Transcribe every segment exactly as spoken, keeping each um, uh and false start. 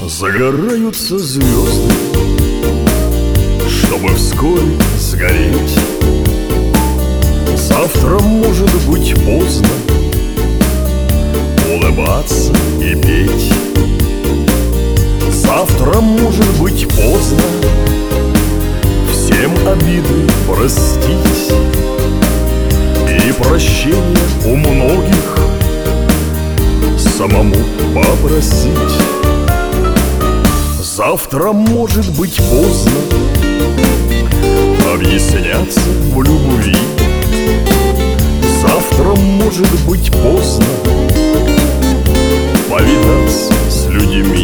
Загораются звезды, чтобы вскоре сгореть. Завтра может быть поздно улыбаться и петь. Завтра может быть поздно всем обиды простить. И прощения у многих самому попросить. Завтра может быть поздно объясняться в любви. Завтра может быть поздно повидаться с людьми,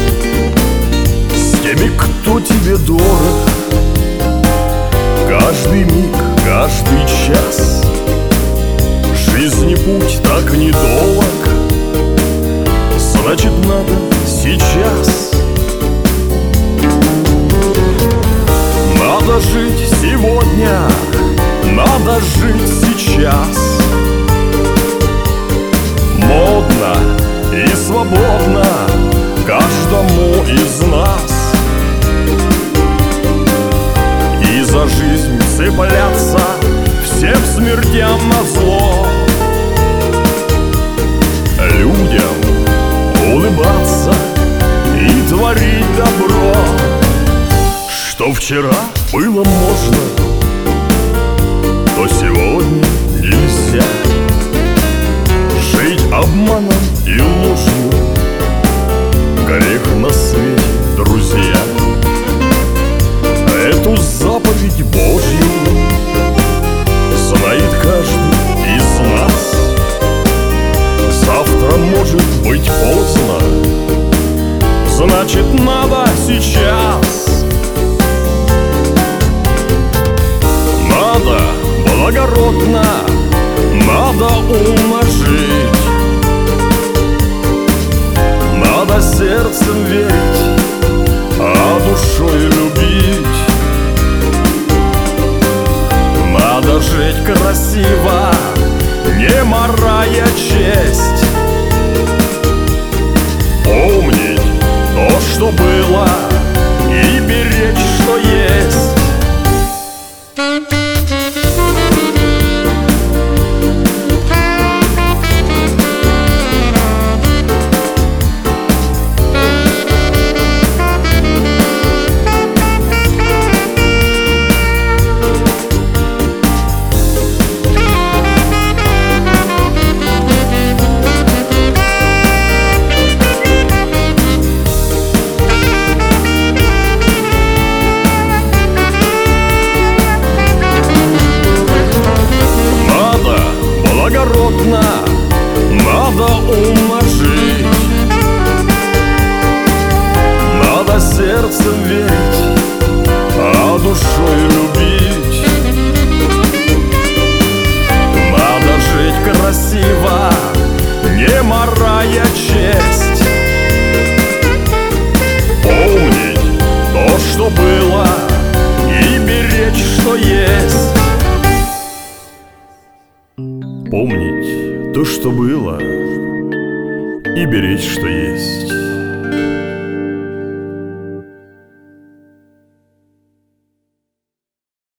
с теми, кто тебе дорог. Каждый миг, каждый час. Жизни путь так недолг, значит, надо сейчас. Надо жить сегодня, надо жить сейчас. Модно и свободно каждому из нас. И за жизнь цепляться всем смертям назло. Людям улыбаться и творить добро. Что вчера было можно, то сегодня нельзя. Жить обманом и ложью грех на свете, друзья. Эту заповедь Божью знает каждый из нас. Завтра может быть поздно, значит, надо сейчас. Надо благородно, надо умно жить. Надо сердцем верить, а душой любить. Надо жить красиво, не марая честь. Помнить то, что было, и беречь, что есть. Благородно, надо умно жить. Надо сердцем верить, а душой любить. Надо жить красиво, не марая честь. Помнить то, что было, и беречь, что есть. Помнить то, что было, и беречь, что есть.